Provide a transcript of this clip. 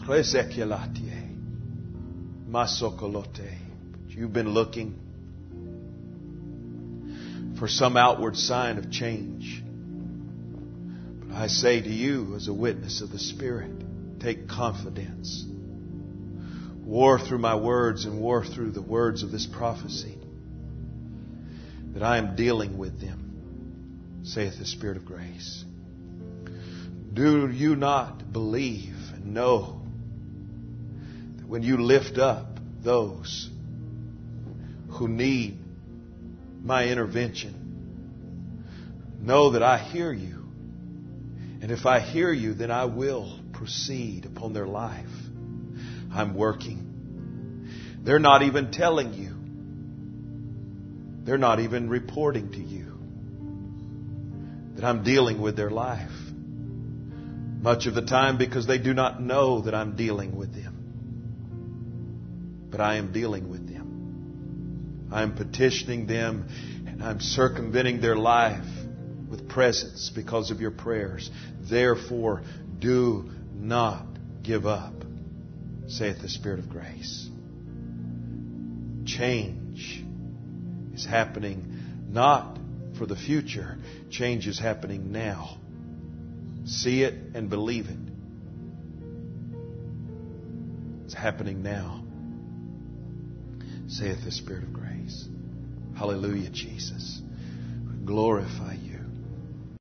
Resekelatie. Masokolote. But you've been looking for some outward sign of change. But I say to you, as a witness of the Spirit, take confidence. War through my words and war through the words of this prophecy, that I am dealing with them, saith the Spirit of grace. Do you not believe and know that when you lift up those who need my intervention, know that I hear you. And if I hear you, then I will proceed upon their life. I'm working. They're not even telling you. They're not even reporting to you that I'm dealing with their life. Much of the time because they do not know that I'm dealing with them. But I am dealing with them. I am petitioning them and I'm circumventing their life with presence because of your prayers. Therefore, do not give up, saith the Spirit of grace. Change is happening not for the future. Change is happening now. See it and believe it. It's happening now, saith the Spirit of grace. Hallelujah, Jesus. We glorify you.